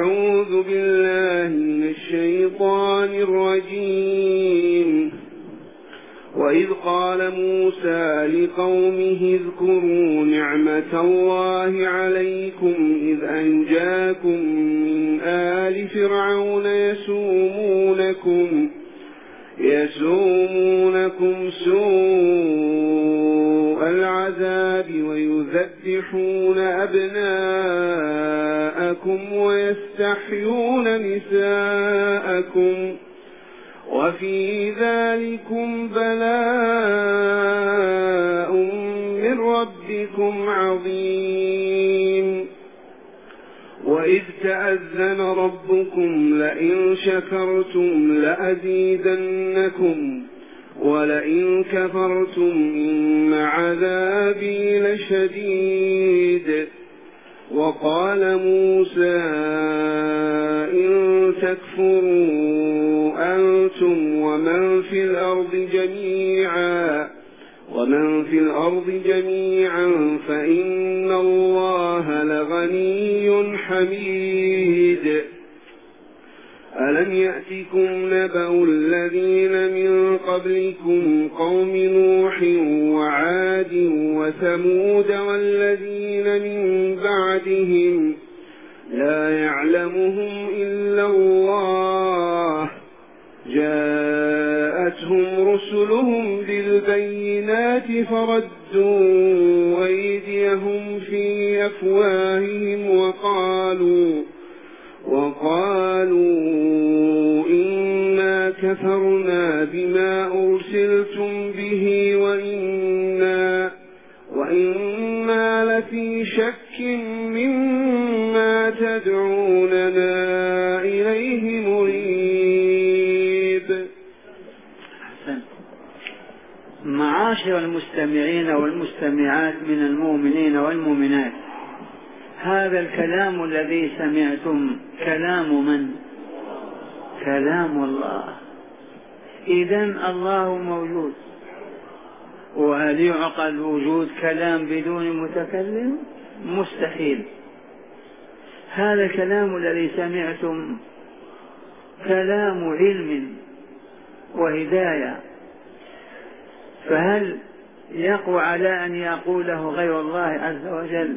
أعوذ بالله من الشيطان الرجيم. وإذ قال موسى لقومه اذكروا نعمة الله عليكم إذ أنجاكم من آل فرعون يسومونكم سوء العذاب ويذبحون أبناءكم ويستحيون نساءكم وفي ذلكم بلاء من ربكم عظيم. وإذ تأذن ربكم لئن شكرتم لأزيدنكم ولئن كفرتم إن عذابي لشديد. وقال موسى إن تكفروا أنتم ومن في الأرض جميعا فإن الله لغني حميد. ألم يأتكم نبأ الذين من قبلكم قوم نوح وعاد وثمود والذين من بعدهم لا يعلمهم إلا الله جاءتهم رسلهم بالبينات فردوا أيديهم في أفواههم وقالوا إنا كفرنا بما أرسلتم به وإنا لفي شك مما تدعوننا إليه مريب. معاشر المستمعين والمستمعات من المؤمنين والمؤمنات، هذا الكلام الذي سمعتم كلام من؟ كلام الله. إذن الله موجود، وهل يعقل وجود كلام بدون متكلم؟ مستحيل. هذا الكلام الذي سمعتم كلام علم وهداية، فهل يقوى على أن يقوله غير الله عز وجل؟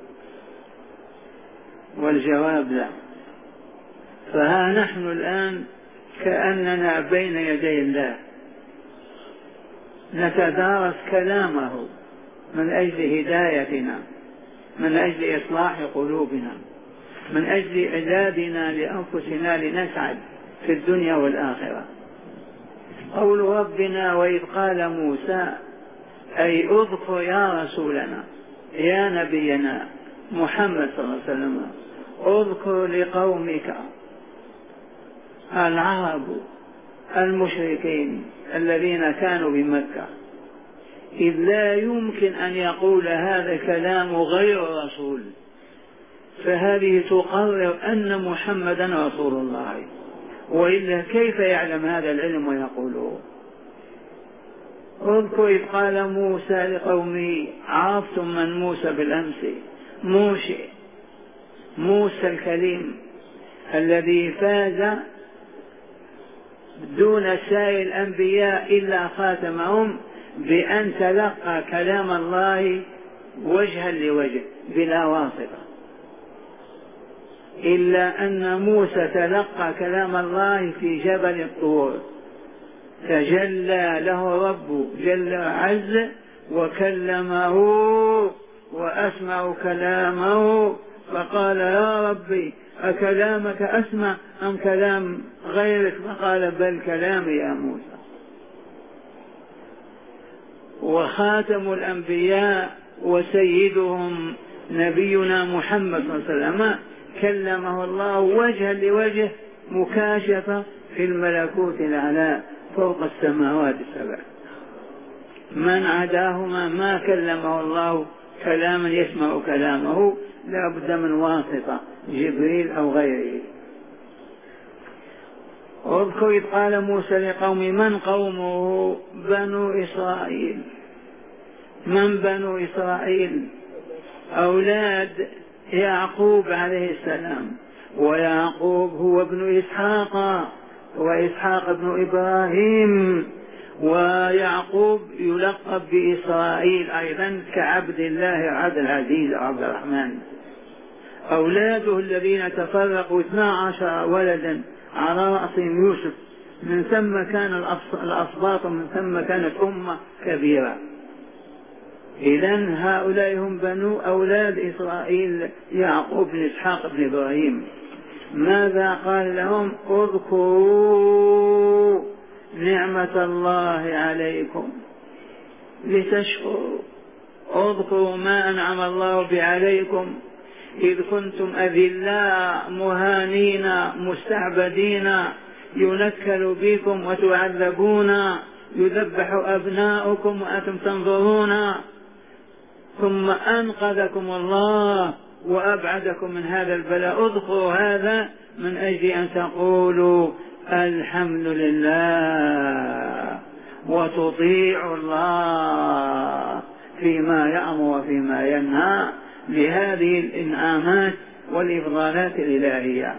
والجواب لا. فها نحن الآن كأننا بين يدي الله نتدارس كلامه من أجل هدايتنا، من أجل إصلاح قلوبنا، من أجل إعدادنا لأنفسنا لنسعد في الدنيا والآخرة. قول ربنا وإذ قال موسى، أي اذكر يا رسولنا يا نبينا محمد صلى الله عليه وسلم، اذكر لقومك العرب المشركين الذين كانوا بمكة، إذ لا يمكن أن يقول هذا الكلام غير رسول، فهذه تقرر أن محمدا رسول الله، وإلا كيف يعلم هذا العلم ويقوله؟ اذكر إذ قال موسى لقومه، عرفتم من موسى بالأمس؟ موسى الكليم الذي فاز دون سائر الأنبياء إلا خاتمهم بأن تلقى كلام الله وجها لوجه بلا واسطة، إلا أن موسى تلقى كلام الله في جبل الطور، تجلى له رب جل وعز وكلمه وأسمع كلامه، فقال يا ربي أكلامك أسمع أم كلام غيرك؟ فقال بل كلامي يا موسى. وخاتم الأنبياء وسيدهم نبينا محمد صلى الله عليه وسلم كلمه الله وجها لوجه مكاشفة في الملكوت الأعلى فوق السماوات السبع، من عداهما ما كلمه الله كلاما يسمع كلامه، لا بد من واسطة جبريل أو غيره. واذكر إذ قال موسى لقوم، من قومه؟ بنو إسرائيل. من بنو إسرائيل؟ أولاد يعقوب عليه السلام، ويعقوب هو ابن إسحاق، وإسحاق ابن إبراهيم، ويعقوب يلقب بإسرائيل أيضا كعبد الله عبد العزيز عبد الرحمن. أولاده الذين تفرقوا 12 ولدا على رأسهم يوسف، من ثم كان الأسباط، من ثم كانت أمة كبيرة. إذن هؤلاء هم بنو أولاد إسرائيل، يعقوب بن إسحاق بن إبراهيم. ماذا قال لهم؟ اذكروا نعمة الله عليكم لتشكروا. اذكروا ما أنعم الله به عليكم إذ كنتم أذلاء مهانين مستعبدين، ينكل بكم وتعذبون، يذبح أبناؤكم وأنتم تنظرون، ثم أنقذكم الله وأبعدكم من هذا البلاء. اذكروا هذا من أجل أن تقولوا الحمد لله وتطيعوا الله فيما يأمر وفيما ينهى بهذه الإنعامات والإفضالات الإلهية.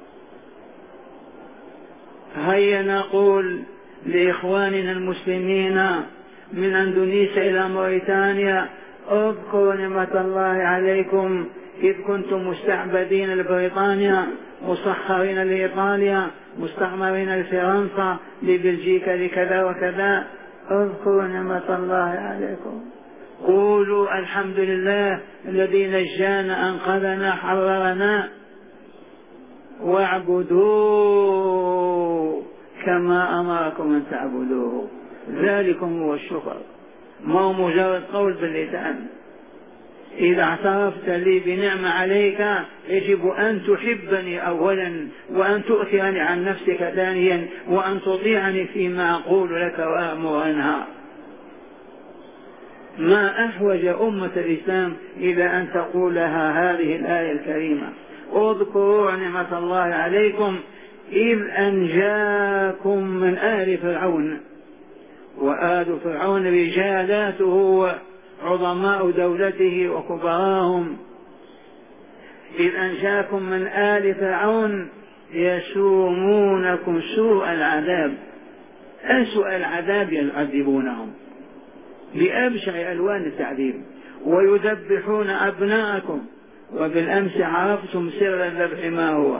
هيا نقول لإخواننا المسلمين من أندونيسيا إلى موريتانيا: اذكروا نعمة الله عليكم إذ كنتم مستعبدين لبريطانيا، مسخرين لإيطاليا، مستعمرين لفرنسا، لبلجيكا، لكذا وكذا. اذكروا نعمة الله عليكم، قولوا الحمد لله الذي نجانا أنقذنا حررنا، واعبدوه كما أمركم أن تعبدوه. ذلكم هو الشكر، ما هو مجرد قول باللسان. إذا اعترفت لي بنعمة عليك يجب أن تحبني أولا، وأن تؤثرني عن نفسك ثانيا، وأن تطيعني فيما أقول لك وأمر وأنهى. ما أحوج أمة الإسلام إلى أن تقول لها هذه الآية الكريمة: اذكروا نعمة الله عليكم إذ أنجاكم من آل فرعون. وآل فرعون رجالاته وعظماء دولته وكبراهم. إذ أنجاكم من آل فرعون يسومونكم سوء العذاب، أسوأ العذاب يعذبونهم بأبشع ألوان التعذيب، ويذبحون أبناءكم. وبالأمس عرفتم سر الذبح ما هو.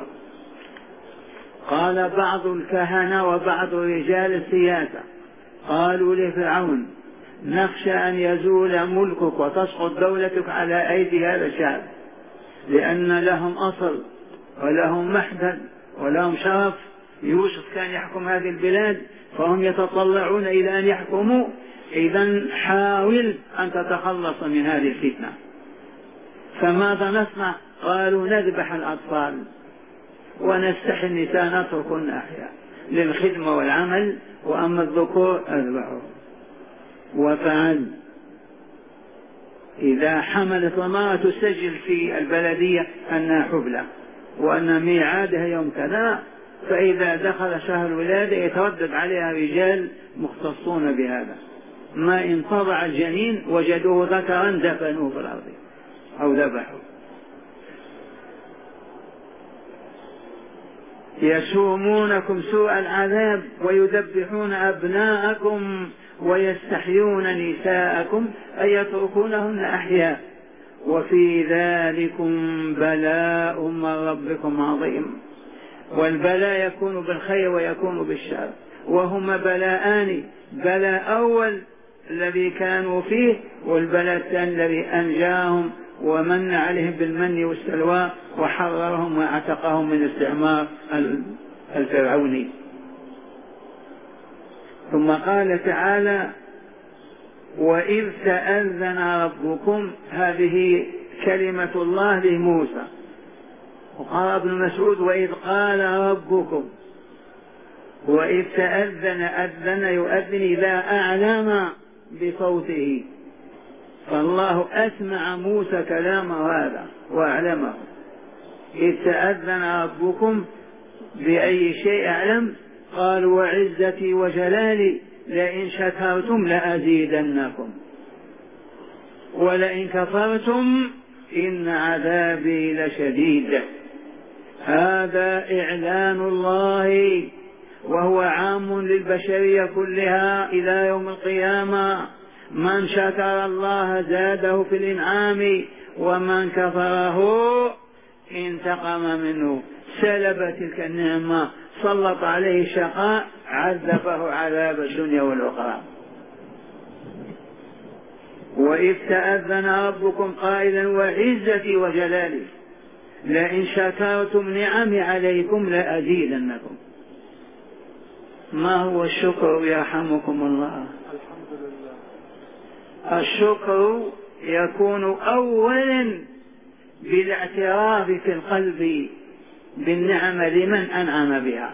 قال بعض الكهنة وبعض رجال السياسة قالوا لفرعون: نخشى أن يزول ملكك وتسقط دولتك على أيدي هذا الشعب، لأن لهم أصل ولهم محدد ولهم شرف. يوسف كان يحكم هذه البلاد فهم يتطلعون إلى أن يحكموا. إذن حاول أن تتخلص من هذه الفتنة. فماذا نصنع؟ قالوا: نذبح الأطفال ونستحي النساء نتركن أحياء للخدمة والعمل، وأما الذكور أذبحوا. وفعل. إذا حملت المرأة تسجل في البلدية أنها حبلى وأن ميعادها يوم كذا، فإذا دخل شهر الولادة يتردد عليها رجال مختصون بهذا. ما إن طبع الجنين وجدوه ذكرا دفنوه في الأرض أو ذبحوا. يسومونكم سوء العذاب ويذبحون أبناءكم ويستحيون نساءكم، أي يتركونهن أحياء. وفي ذلكم بلاء من ربكم عظيم. والبلاء يكون بالخير ويكون بالشر، وهما بلاءان: بلاء أول الذي كانوا فيه، والبلاء الثاني الذي أنجاهم ومن عليهم بالمن والسلوى وحررهم واعتقهم من الاستعمار الفرعوني. ثم قال تعالى: وإذ تأذن ربكم. هذه كلمة الله لموسى. وقال ابن مسعود: وإذ قال ربكم. وإذ تأذن، أذن يؤذن إذا أعلم بصوته، فالله أسمع موسى كلامه هذا وأعلمه. إذ تأذن ربكم بأي شيء أعلم؟ قال: وعزتي وجلالي لئن شكرتم لأزيدنكم ولئن كفرتم إن عذابي لشديد. هذا إعلان الله وهو عام للبشرية كلها إلى يوم القيامة. من شكر الله زاده في الإنعام ومن كفره انتقم منه، سلب تلك النعمة، سلط عليه الشقاء، عذبه عذاب الدنيا والأخرى. وإذ تأذن ربكم قائلا وعزتي وجلالي لئن شكرتم نعمي عليكم لأزيدنكم. ما هو الشكر يرحمكم الله؟ الشكر يكون أولا بالاعتراف في القلب بالنعم لمن أنعم بها.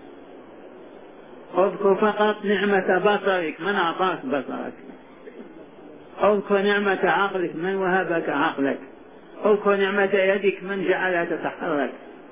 اذكر فقط نعمة بصرك، من أعطاك بصرك؟ اذكر نعمة عقلك، من وهبك عقلك؟ اذكر نعمة يدك، من جعلها تتحرك؟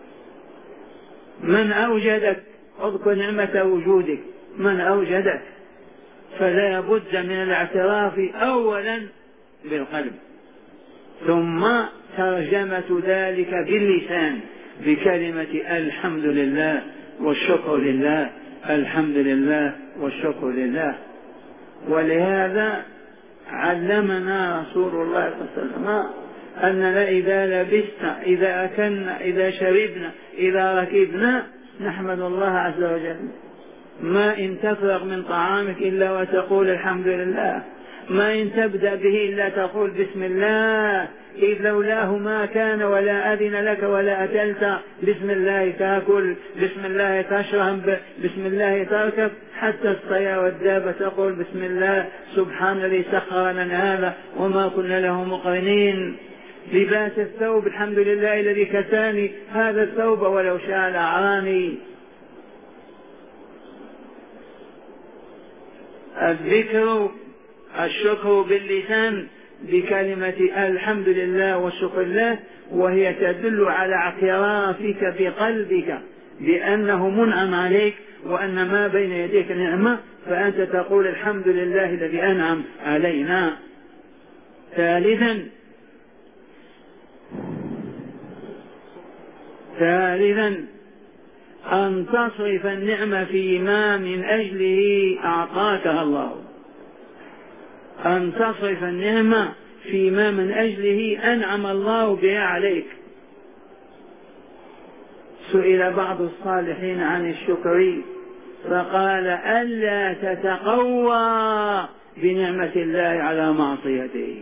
من أوجدك؟ اذكر نعمة وجودك، من أوجدك؟ فلا بد من الاعتراف أولا بالقلب، ثم ترجمة ذلك باللسان بكلمة الحمد لله والشكر لله، الحمد لله والشكر لله. ولهذا علمنا رسول الله صلى الله عليه وسلم أننا إذا لبسنا، إذا أكلنا، إذا شربنا، إذا ركبنا نحمد الله عز وجل. ما إن تفرغ من طعامك إلا وتقول الحمد لله، ما إن تبدأ به إلا تقول بسم الله، إذ لولاه ما كان ولا أذن لك ولا أكلت. بسم الله تأكل، بسم الله تشرب، بسم الله تركب، حتى الصيا والدابة تقول بسم الله. سبحان الذي سخر لنا هذا وما كنا له مقرنين. لباس الثوب، الحمد لله الذي كساني هذا الثوب ولو شاء لأعاني. الذكر الشكر باللسان بكلمة الحمد لله والشكر لله، وهي تدل على اعترافك بقلبك بأنه منعم عليك وأن ما بين يديك نعمة، فأنت تقول الحمد لله الذي أنعم علينا. ثالثا أن تصرف النعمة فيما من أجله أعطاكها الله، أن تصرف النعمة فيما من أجله أنعم الله بها عليك. سئل بعض الصالحين عن الشكر فقال ألا تتقوى بنعمة الله على معصيته،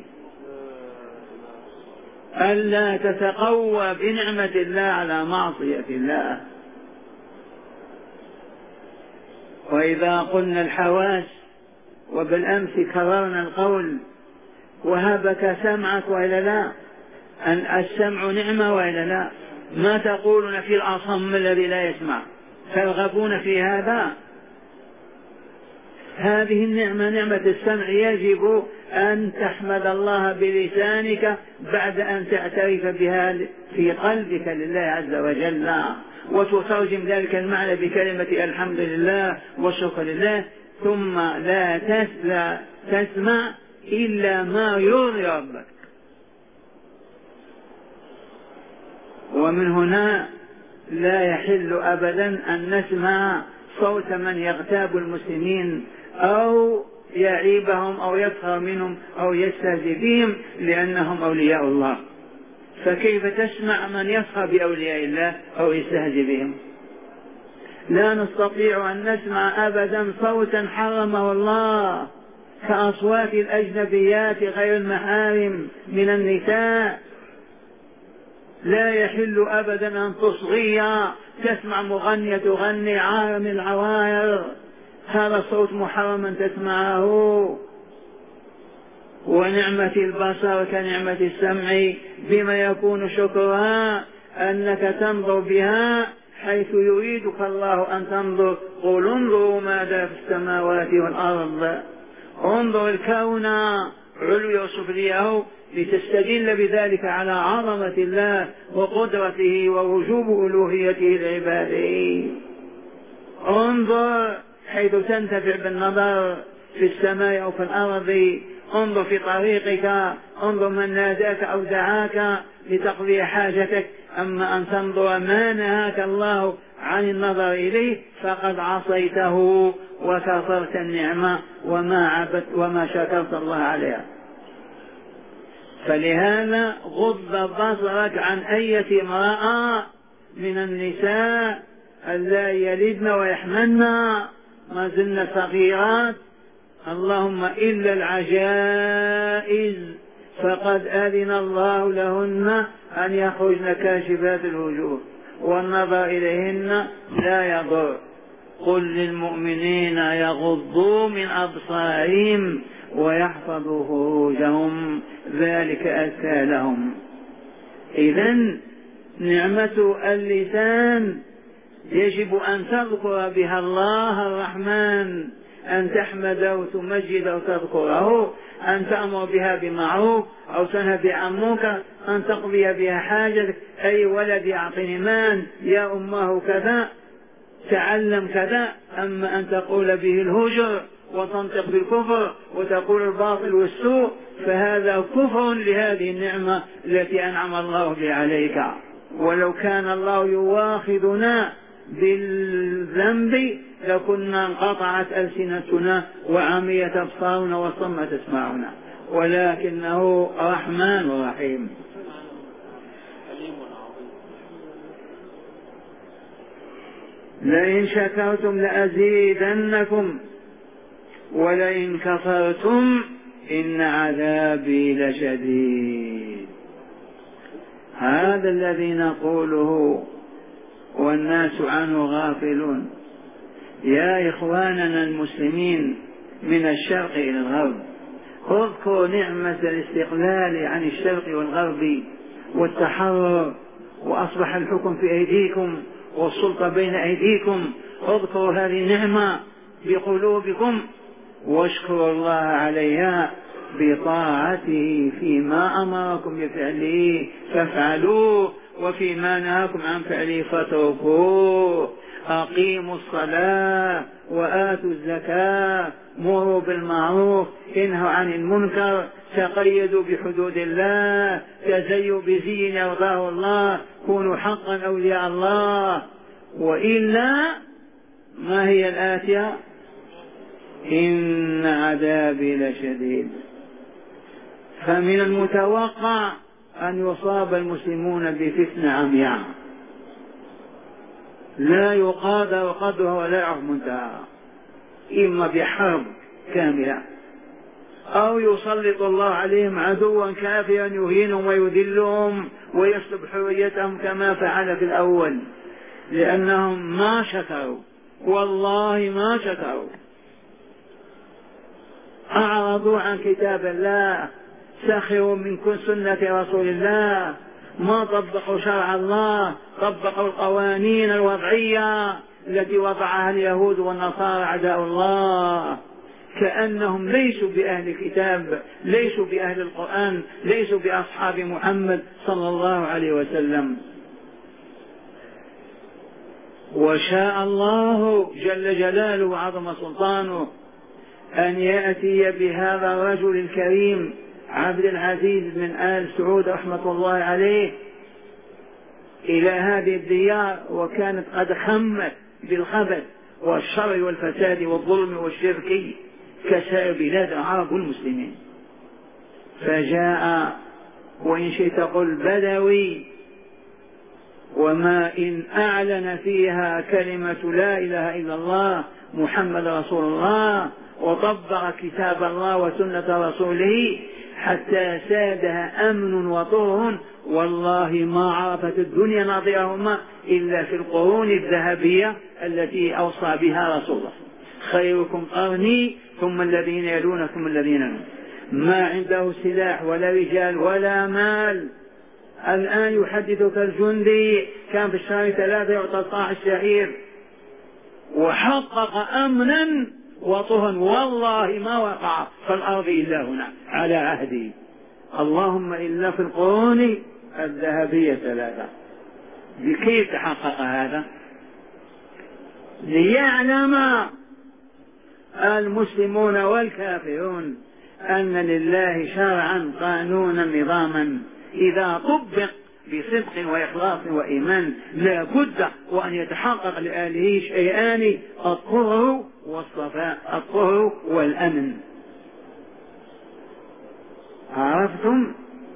ألا تتقوى بنعمة الله على معصية الله. وإذا قلنا الحواس، وبالأمس كررنا القول وهبك سمعك وإلا لا، أن السمع نعمة وإلا لا؟ ما تقولون في الأصم الذي لا يسمع؟ ترغبون في هذا؟ هذه النعمة نعمة السمع يجب أن تحمد الله بلسانك بعد أن تعترف بها في قلبك لله عز وجل، وتترجم ذلك المعنى بكلمة الحمد لله والشكر لله. ثم لا تسمع إلا ما يرضي ربك. ومن هنا لا يحل أبدا أن نسمع صوت من يغتاب المسلمين أو يعيبهم أو يسخر منهم أو يستهزئ بهم لأنهم أولياء الله. فكيف تسمع من يسخر بأولياء الله أو يستهزئ بهم؟ لا نستطيع أن نسمع أبدا صوتا حرمه الله كأصوات الأجنبيات غير المحارم من النساء. لا يحل أبدا أن تصغي تسمع مغنية تغني عالم العواير، هذا صوت محرم تسمعه. ونعمة البصر كنعمة السمع بما يكون شكرها أنك تنظر بها حيث يريدك الله أن تنظر. قل انظروا ماذا في السماوات والأرض، انظر الكون علوي وسفليه لتستدل بذلك على عظمة الله وقدرته ووجوب ألوهيته لعباده. انظر حيث تنتفع بالنظر في السماء أو في الأرض، انظر في طريقك، انظر من ناداك أو دعاك لتقضي حاجتك أما أن تنظر ما نهاك الله عن النظر إليه فقد عصيته وكفرت النعمة وما شكرت الله عليها. فلهذا غض بصرك عن أية امرأة من النساء اللائي يلدن ويحملن ما زلن صغيرات، اللهم إلا العجائز فقد أذن الله لهن أن يخرجن كاشفات الوجوه والنظر إليهن لا يضر. قل للمؤمنين يغضوا من أبصارهم ويحفظوا فروجهم ذلك أزكى لهم. إذن نعمة اللسان يجب أن تذكر بها الله الرحمن، أن تحمده وتمجده وتذكره، أن تأمر بها بمعروف أو تنهى عن منكر، أن تقضي بها حاجتك، أي ولد أعطني مال، يا أمه كذا، تعلم كذا. أما أن تقول به الهجر وتنطق بالكفر وتقول الباطل والسوء فهذا كفر لهذه النعمة التي أنعم الله بها عليك. ولو كان الله يواخذنا بالذنب لكنا انقطعت ألسنتنا وعميت أبصارنا وصمت أسماعنا، ولكنه رحمن رحيم. لئن شكرتم لأزيدنكم ولئن كفرتم إن عذابي لشديد. هذا الذي نقوله والناس عنه غافلون. يا إخواننا المسلمين من الشرق إلى الغرب، اذكروا نعمة الاستقلال عن الشرق والغرب والتحرر، وأصبح الحكم في أيديكم والسلطة بين أيديكم. اذكروا هذه النعمة بقلوبكم واشكروا الله عليها بطاعته فيما أمركم بفعله فافعلوه وفيما نهاكم عن فعله فاتركوه. أقيموا الصلاة وآتوا الزكاة، مروا بالمعروف، انهوا عن المنكر، تقيدوا بحدود الله، تزيوا بزي يرضاه الله، كونوا حقا أولياء الله. وإلا ما هي الآتية؟ إن عذابي لشديد. فمن المتوقع أن يصاب المسلمون بفتنة عمياء لا يقادر قدرها ولا يعرف منتهاها، إما بحرب كاملة أو يسلط الله عليهم عدوا كافرا يهينهم ويذلهم ويسلب حريتهم كما فعل في الأول، لأنهم ما شكروا، والله ما شكروا، أعرضوا عن كتاب الله، سخروا من سنة رسول الله، ما طبقوا شرع الله، طبقوا القوانين الوضعية التي وضعها اليهود والنصارى أعداء الله، كأنهم ليسوا بأهل الكتاب، ليسوا بأهل القرآن، ليسوا بأصحاب محمد صلى الله عليه وسلم. وشاء الله جل جلاله وعظم سلطانه أن يأتي بهذا الرجل الكريم عبد العزيز من آل سعود رحمة الله عليه إلى هذه الديار، وكانت قد خمت بالخبث والشر والفساد والظلم والشرك كسائر بلاد العرب والمسلمين، فجاء وإن شئت قل بدوي، وما إن أعلن فيها كلمة لا إله إلا الله محمد رسول الله، وطبق كتاب الله وسنة رسوله حتى سادها أمن وطهر، والله ما عرفت الدنيا ناظرهما إلا في القرون الذهبية التي أوصى بها رسول الله: خيركم قرني ثم الذين يلون ثم الذين يلون. ما عنده سلاح ولا رجال ولا مال. الآن يحدثك الجندي كان في الشهر 3 يعطى صاع الشعير، وحقق أمنا وطهرا، والله ما وقع في الأرض إلا هنا على عهدي، اللهم إلا في القرون الذهبية 3. كيف تحقق هذا؟ ليعلم المسلمون والكافرون أن لله شرعا قانونا نظاما إذا طبق بصدق وإخلاص وإيمان لا بد وأن يتحقق لأهله شيئان: الطهر والصفاء، الطهر والأمن. عرفتم؟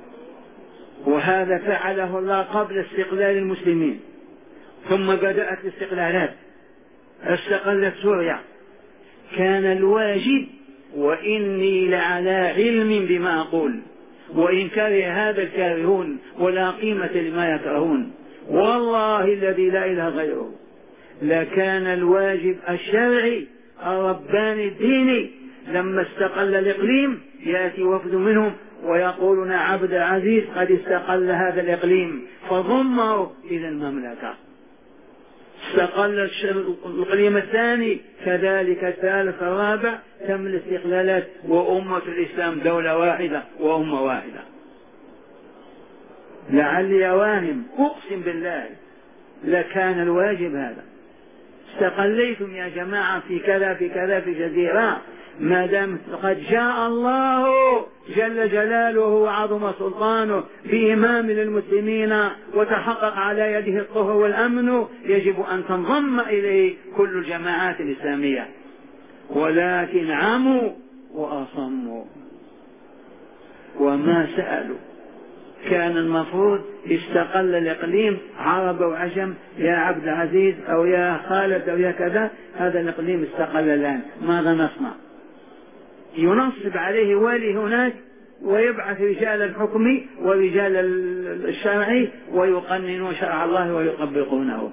وهذا فعله الله قبل استقلال المسلمين، ثم بدأت الاستقلالات، استقلت سوريا. كان الواجب، وإني لعلى علم بما أقول وإن كره هذا الكارهون ولا قيمة لما يكرهون، والله الذي لا إله غيره، لكان الواجب الشرعي الرباني الديني لما استقل الإقليم يأتي وفد منهم ويقولون عبد العزيز قد استقل هذا الإقليم، فضمه إلى المملكة. استقل الإقليم الثاني كذلك، الثالث الرابع، تم الاستقلالات، وأمة الإسلام دولة واحدة وأمة واحدة. لعلي أوانم أقسم بالله لكان الواجب هذا. استقليتم يا جماعة في كذا في كذا في جزيرة، ما دام قد جاء الله جل جلاله وعظم سلطانه بإمام للمسلمين وتحقق على يده الطهر والأمن، يجب أن تنضم إليه كل الجماعات الإسلامية، ولكن عموا وأصموا وما سألوا. كان المفروض استقل الإقليم عرب وعجم، يا عبد العزيز أو يا خالد أو يا كذا، هذا الإقليم استقل الآن، ماذا نصنع؟ ينصب عليه والي هناك ويبعث رجال الحكم ورجال الشرع ويقننون شرع الله ويطبقونه.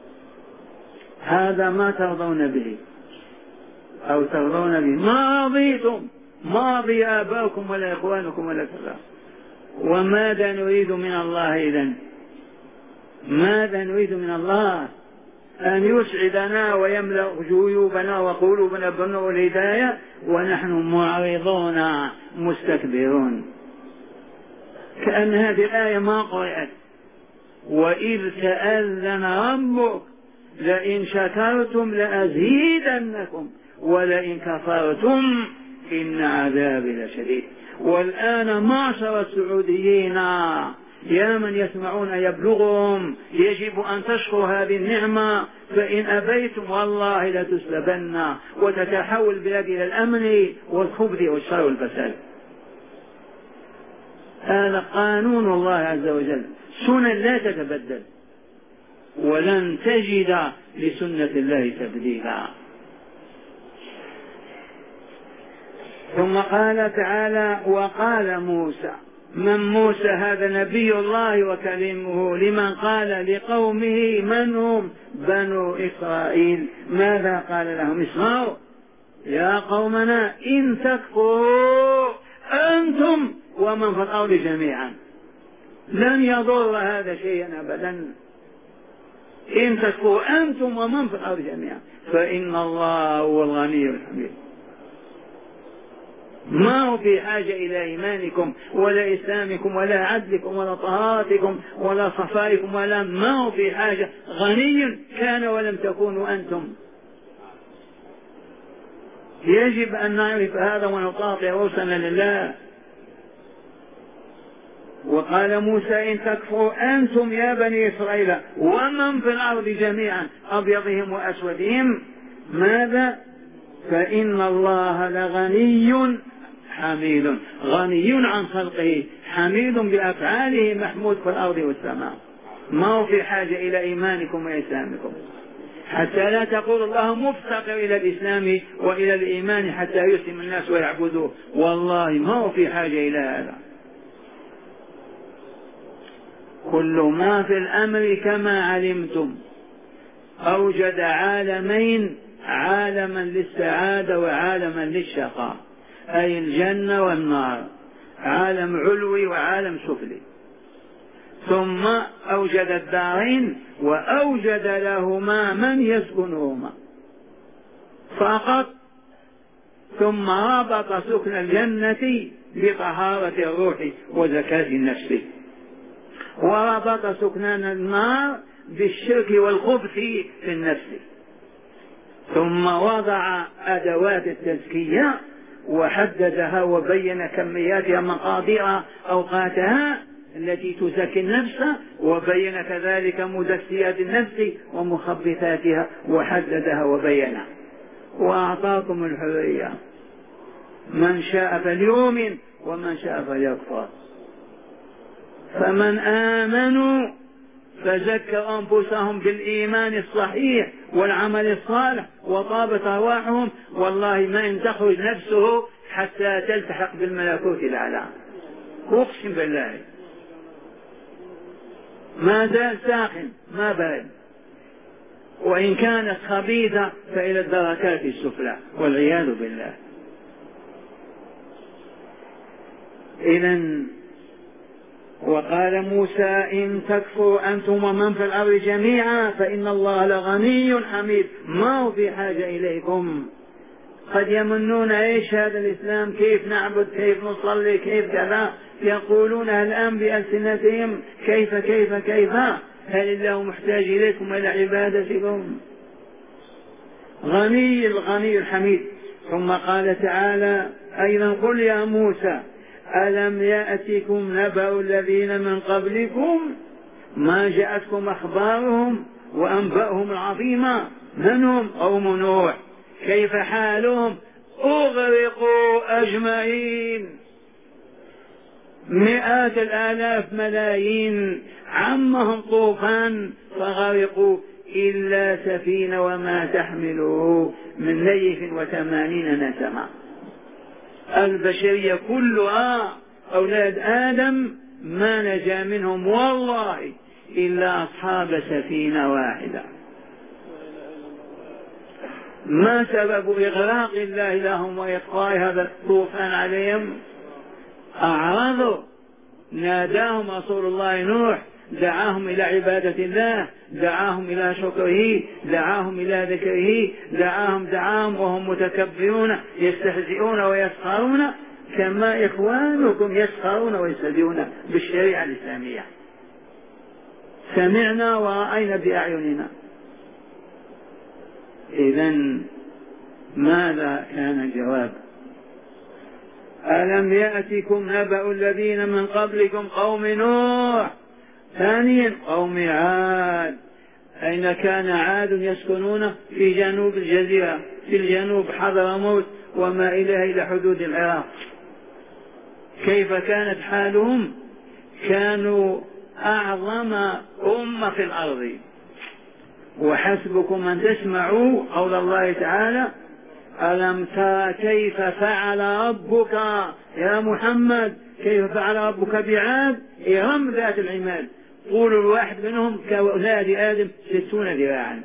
هذا ما ترضون به أو ترضون به، ما رضيتم، ما رضي آباؤكم ولا إخوانكم ولا كذا. وماذا نريد من الله إذن؟ ماذا نريد من الله؟ أن يسعدنا ويملأ جيوبنا وقلوبنا بالنور والهداية، ونحن معرضون مستكبرون. كأن هذه الآية ما قرأت. وإذ تأذن ربك لئن شكرتم لأزيدنكم ولئن كفرتم إن عذابي لشديد. والآن معشر السعوديين يا من يسمعون يبلغهم، يجب أن تشكروا هذه النعمة، فإن أبيتم والله لتسلبن وتتحول البلاد إلى الأمن والخبث والشر والفساد. هذا قانون الله عز وجل، سنن لا تتبدل، ولن تجد لسنة الله تبديلا. ثم قال تعالى: وقال موسى. من موسى؟ هذا نبي الله وكلمه، لمن قال لقومه من هم؟ بنو إسرائيل. ماذا قال لهم؟ اسمعوا يا قومنا، إن تكفروا أنتم ومن في الأرض جميعا لن يضر هذا شيئا أبدا. إن تكفروا أنتم ومن في الأرض جميعا فإن الله هو الغني الحميد. ما هو في حاجة إلى إيمانكم ولا إسلامكم ولا عدلكم ولا طهارتكم ولا صفائكم ولا، ما هو في حاجة، غني كان ولم تكونوا أنتم. يجب أن نعرف هذا ونطاع رسلنا لله. وقال موسى: إن تكفروا أنتم يا بني إسرائيل ومن في الأرض جميعا، أبيضهم وأسودهم، ماذا؟ فإن الله لغني حميد، غني عن خلقه، حميد بأفعاله، محمود في الأرض والسماء. ما هو في حاجة إلى إيمانكم وإسلامكم، حتى لا تقول الله مفتقر إلى الإسلام وإلى الإيمان حتى يسلم الناس ويعبدوه، والله ما هو في حاجة إلى هذا. كل ما في الأمر كما علمتم أوجد عالمين، عالما للسعادة وعالما للشقاء، أي الجنة والنار، عالم علوي وعالم سفلي. ثم أوجد الدارين وأوجد لهما من يسكنهما فقط. ثم ربط سكن الجنة بطهارة الروح وزكاة النفس، وربط سكن النار بالشرك والخبث في النفس. ثم وضع أدوات التزكية وحددها وبين كمياتها، مقادير أوقاتها، التي تزكي النفس، وبين كذلك مدسيات النفس ومخبثاتها وحددها وبينها، وأعطاكم الحرية، من شاء فليؤمن ومن شاء فليكفر. فمن آمنوا فزكوا أنفسهم بالإيمان الصحيح والعمل الصالح وطابت أرواحهم، والله ما إن تخرج نفسه حتى تلتحق بالملكوت الأعلى، أقسم بالله ما زال ساخن ما بارد، وإن كانت خبيثة فإلى الدركات السفلى والعياذ بالله. إذن وقال موسى إن تكفروا أنتم ومن في الأرض جميعا فإن الله لغني حميد، ما هو في حاجة إليكم. قد يمنون إيش هذا الإسلام، كيف نعبد، كيف نصلي، كيف كذا، يقولونها الآن بألسنتهم كيف كيف كيف، هل الله محتاج إليكم إلى عبادتكم؟ غني الغني الحميد. ثم قال تعالى أيضا قل يا موسى ألم يأتكم نبأ الذين من قبلكم ما جاءتكم أخبارهم وأنبأهم العظيمة، من هم؟ قوم نوح، كيف حالهم؟ أغرقوا أجمعين، مئات الآلاف ملايين، عمهم طوفان فغرقوا إلا سفينة وما تحمله من نيف 80 نسمة. البشرية كلها أولاد آدم ما نجا منهم والله إلا أصحاب سفينة واحدة. ما سبب إغراق الله لهم وإطفاء هذا الطوفان عليهم؟ أعرضوا، ناداهم رسول الله نوح، دعاهم إلى عبادة الله، دعاهم إلى شكره، دعاهم إلى ذكره، دعاهم وهم متكبرون يستهزئون ويسخرون كما إخوانكم يسخرون ويستهزئون بالشريعة الإسلامية. سمعنا ورأينا بأعيننا. إذن ماذا كان الجواب؟ ألم يأتكم نبأ الذين من قبلكم قوم نوح. ثانيا قوم عاد، أين كان عاد يسكنون؟ في جنوب الجزيرة، في الجنوب حضرموت وما إليه إلى حدود العراق. كيف كانت حالهم؟ كانوا أعظم أمة في الأرض. وحسبكم أن تسمعوا قول الله تعالى ألم ترى كيف فعل ربك يا محمد، كيف فعل ربك بعاد إرم ذات العماد، طول الواحد منهم كأولاد آدم 60 ذراعا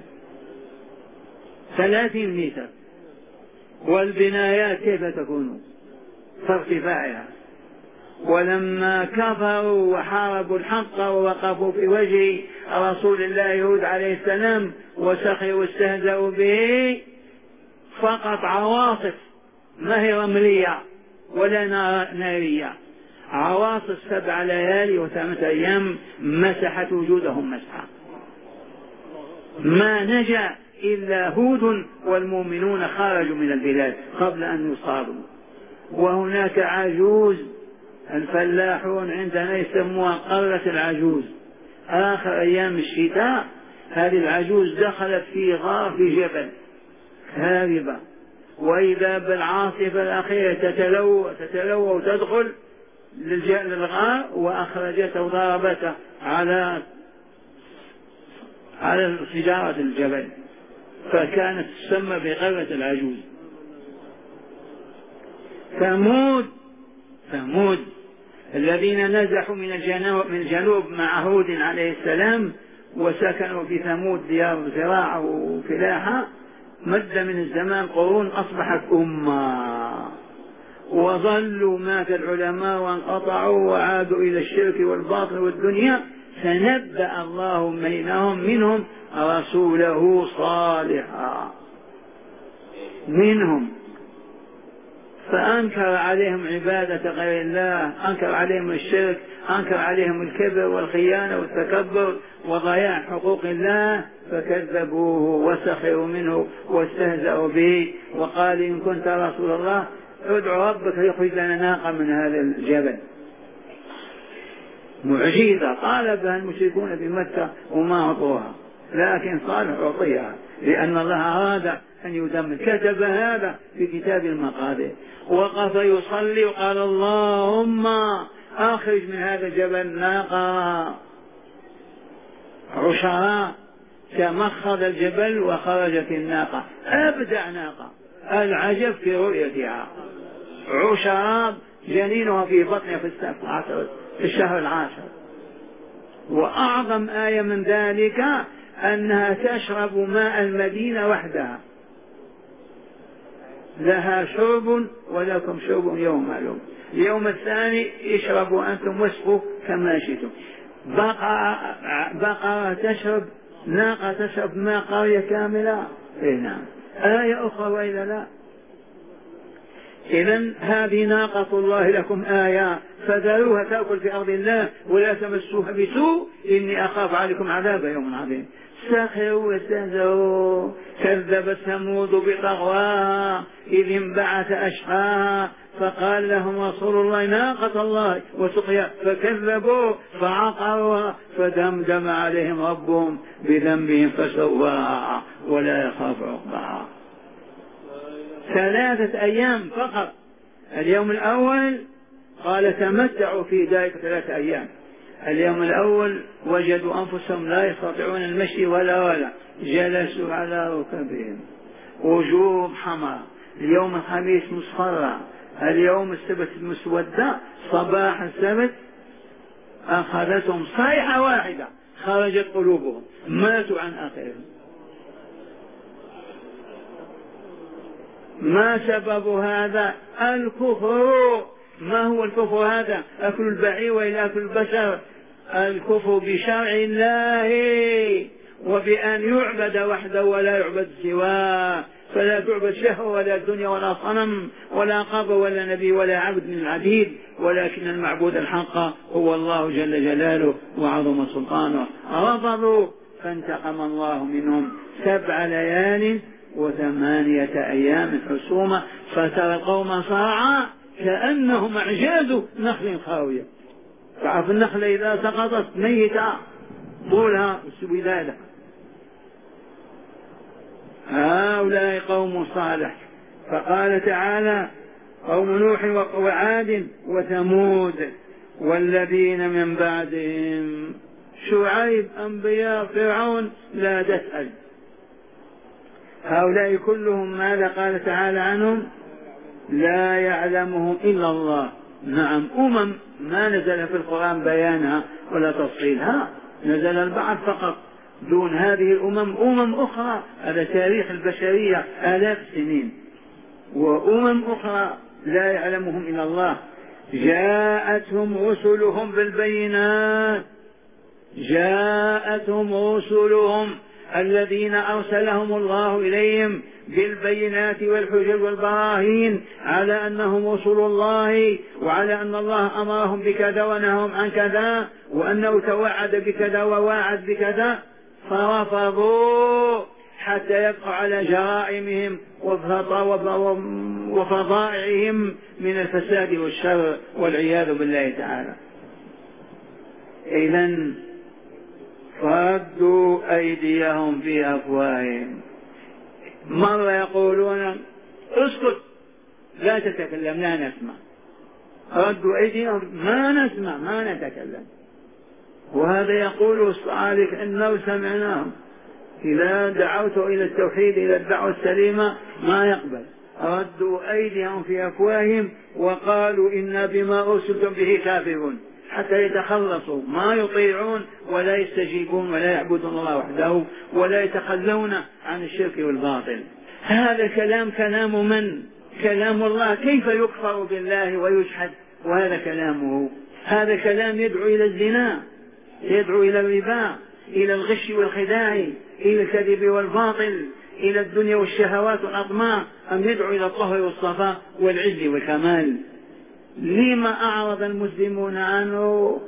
30 متر، والبنايات كيف تكون فارتفاعها. ولما كفروا وحاربوا الحق ووقفوا في وجه رسول الله هود عليه السلام وسخروا واستهزأوا به، فقط عواصف ما هي رملية ولا نارية، عواصف 7 ليالي و8 أيام مسحت وجودهم مسحا، ما نجا إلا هود والمؤمنون خرجوا من البلاد قبل أن يصابوا. وهناك عجوز الفلاحون عندنا يسموها قرة العجوز، آخر أيام الشتاء هذه العجوز دخلت في غار في جبل هاربة، وإذا بالعاصفة الأخيرة تتلوى وتدخل للغار وأخرجته وضربته على شجرة الجبل، فكانت تسمى بقرة العجوز. ثمود الذين نزحوا من الجنوب مع هود عليه السلام وسكنوا في ثمود ديار زراعة وفلاحة، مد من الزمان قرون أصبحت أمة، وظلوا مات العلماء وانقطعوا وعادوا إلى الشرك والباطل والدنيا، فنبأ الله منهم رسوله صالحا منهم، فأنكر عليهم عبادة غير الله، أنكر عليهم الشرك، أنكر عليهم الكبر والخيانة والتكبر وضياع حقوق الله، فكذبوه وسخروا منه واستهزأوا به، وقال إن كنت رسول الله ادعو ربك يخرج لنا ناقة من هذا الجبل. معجزة طالبها المشركون بمكة وما أعطوها، لكن صالح أعطيها لأن الله أراد أن يدمر، كتب هذا في كتاب المقادير. وقف يصلي وقال اللهم أخرج من هذا الجبل ناقة عشراء، تمخض الجبل وخرجت الناقة، أبدع ناقة، العجب في رؤيتها، عشراء جنينها في بطنها في الشهر العاشر. وأعظم آية من ذلك أنها تشرب ماء المدينة وحدها، لها شرب ولكم شرب يوم معلوم، اليوم الثاني اشربوا أنتم واسقوا كما شئتم. بقرة تشرب، ناقة تشرب ماء قرية كاملة. نعم، آية أخرى وإلا لا؟ إذن هذه ناقة الله لكم آية، فذروها تأكل في أرض الله ولا تمسوها بسوء إني أخاف عليكم عذاب يوم عظيم. سخروا واستهزئوا، كذبت ثمود بطغواها إذ انبعث أشقاها فقال لهم رسول الله ناقة الله وسقيا فكذبوا فعقروها فدمدم عليهم ربهم بذنبهم فسواها ولا يخاف عقباها. 3 أيام فقط. اليوم الأول قال تمتعوا في ذلك 3 أيام. اليوم الأول وجدوا أنفسهم لا يستطيعون المشي ولا جلسوا على ركبهم، وجوه حمراء. اليوم الخميس مصفرة، اليوم السبت مسودة. صباح السبت أخذتهم صيحة واحدة خرجت قلوبهم، ماتوا عن آخرهم. ما سبب هذا؟ الكفر. ما هو الكفر هذا؟ أكل البعير وإلى أكل البشر. الكفر بشرع الله وبأن يعبد وحده ولا يعبد سواه، فلا تعبد شهوة ولا دنيا ولا صنم ولا قبر ولا نبي ولا عبد من العبيد، ولكن المعبود الحق هو الله جل جلاله وعظم سلطانه. رفضوا فانتقم الله منهم 7 ليال و8 أيام حسومة، فترى القوم صاعا كأنهم أعجاز نخل خاوية. تعرف النخلة إذا سقطت ميتة طولها سويلادة. هؤلاء قوم صالح. فقال تعالى قوم نوح وعاد وثمود والذين من بعدهم. شعيب، أنبياء، فرعون، لا تسأل. هؤلاء كلهم ماذا قال تعالى عنهم؟ لا يعلمهم إلا الله. نعم، ما نزل في القرآن بيانها ولا تفصيلها، نزل البعض فقط دون هذه الأمم أخرى. هذا تاريخ البشرية 1000 سنين، وأمم أخرى لا يعلمهم إلا الله. جاءتهم رسلهم بالبينات، جاءتهم رسلهم الذين أرسلهم الله إليهم بالبينات والحجج والبراهين على أنهم رسل الله، وعلى أن الله أمرهم بكذا ونههم عن كذا، وأنه توعد بكذا وواعد بكذا، فرفضوا حتى يبقوا على جرائمهم وفظائعهم من الفساد والشر والعياذ بالله تعالى. إذن فردوا أيديهم في أفواههم. مرة يقولون اسكت لا تتكلم لا نسمع، ردوا أيديهم ما نسمع ما نتكلم. وهذا يقول الصالح إنه سمعناهم، إذا دعوت إلى التوحيد إلى الدعوة السليمة ما يقبل. ردوا أيديهم في أفواههم وقالوا إنا بما أرسلتم به كافرون، حتى يتخلصوا، ما يطيعون ولا يستجيبون ولا يعبدون الله وحده ولا يتخلون عن الشرك والباطل. هذا كلام من؟ كلام الله. كيف يكفر بالله ويجحد وهذا كلامه؟ هذا كلام يدعو إلى الزنا، يدعو إلى الربا، إلى الغش والخداع، إلى الكذب والباطل، إلى الدنيا والشهوات والأطماع، أم يدعو إلى الطهر والصفاء والعز والكمال؟ لما أعرض المسلمون عنه؟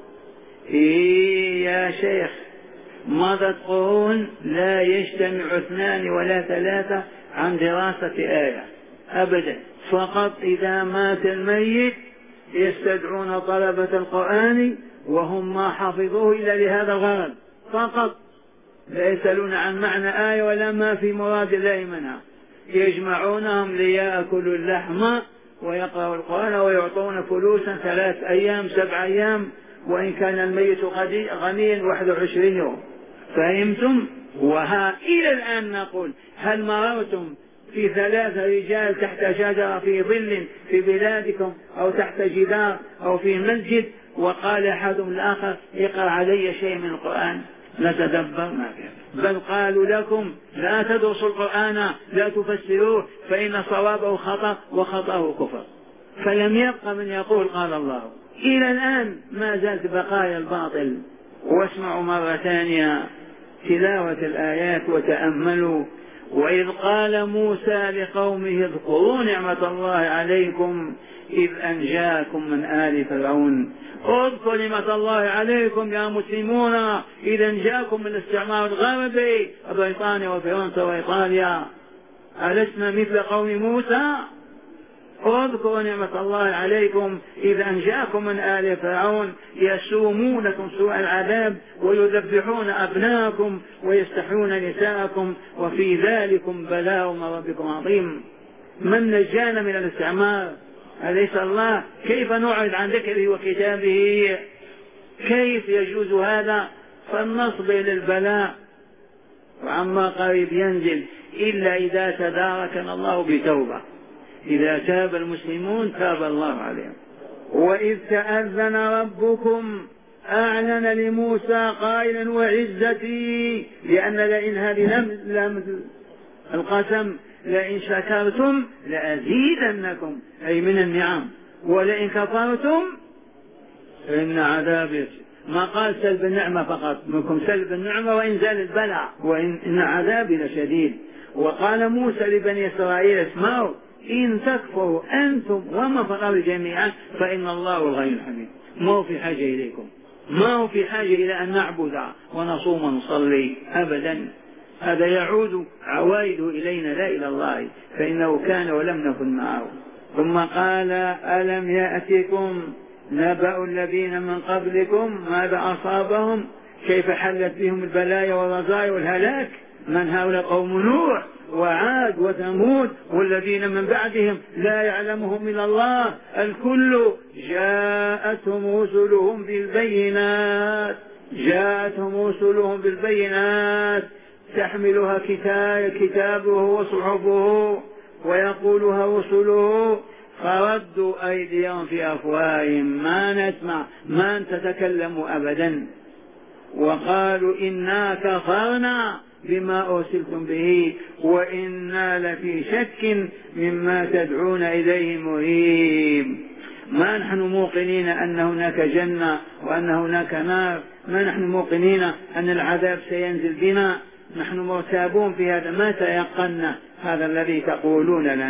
يا شيخ، مضت قرون لا يجتمع 2 ولا 3 عن دراسة آية أبدا. فقط إذا مات الميت يستدعون طلبة القرآن وهم ما حفظوه إلا لهذا الغرض فقط، لا يسألون عن معنى آية ولا ما في مراد الله منها. يجمعونهم ليأكلوا اللحم ويقرأوا القرآن ويعطون فلوسا 3 أيام 7 أيام، وإن كان الميت غنيا 21 يوم. فهمتم؟ وها إلى الآن نقول: هل مررتم في 3 رجال تحت شجرة في ظل في بلادكم أو تحت جدار أو في مسجد وقال أحدهم الآخر: اقرأ علي شيء من القرآن نتدبر؟ ما فيه. بل قالوا لكم: لا تدرسوا القرآن، لا تفسروه، فإن صوابه خطأ وخطأه كفر. فلم يبق من يقول قال الله. إلى الآن ما زالت بقايا الباطل. واسمعوا مرة ثانية تلاوة الآيات وتأملوا: وإذ قال موسى لقومه اذكروا نعمة الله عليكم إذ أنجاكم من آل فرعون. اذكروا نعمة الله عليكم يا مسلمون إذ أنجاكم من الاستعمار الغربي بريطانيا وفرنسا وإيطاليا. ألسنا مثل قوم موسى؟ اذكروا نعمة الله عليكم إذ أنجاكم من آل فرعون يسومونكم سوء العذاب ويذبحون أبناءكم ويستحيون نساءكم وفي ذلكم بلاء من ربكم عظيم. من نجانا من الاستعمار؟ أليس الله؟ كيف نعرض عن ذكره وكتابه؟ كيف يجوز هذا؟ فالنصب للبلاء وعما قريب ينزل، إلا إذا تداركنا الله بتوبة. إذا تاب المسلمون تاب الله عليهم. وإذ تأذن ربكم أعلن لموسى قائلا: وعزتي، لأن لئن هذه القسم لئن شكرتم لأزيدنكم، أي من النعم، ولئن كفرتم إن عذابي. ما قال سلب النعمة فقط، منكم سلب النعمة وإنزال البلاء، وإن عذابي لشديد. وقال موسى لبني إسرائيل: اسمعوا، إن تكفروا أنتم ومن في الأرض جميعا فإن الله الغني الحميد. ما هو في حاجة إليكم، ما هو في حاجة إلى أن نعبد ونصوم ونصلي أبدا. هذا يعود عوائده إلينا لا إلى الله، فإنه كان ولم نكن معه. ثم قال: ألم يأتكم نبأ الذين من قبلكم ماذا أصابهم، كيف حلت بهم البلايا والرزايا والهلاك. من هؤلاء؟ قوم نوح وعاد وثمود والذين من بعدهم لا يعلمهم إلا الله. الكل جاءتهم رسلهم بالبينات تحملها كتابه وصحبه ويقولها رسله فردوا أيديهم في أفواههم ما نسمع ما تتكلموا أبدا، وقالوا إنا كفرنا بما أرسلتم به وإنا لفي شك مما تدعون إليه مريب. ما نحن موقنين أن هناك جنة وأن هناك نار، ما نحن موقنين أن العذاب سينزل بنا، نحن مرتابون في هذا، ما تيقنا هذا الذي تقولون لنا.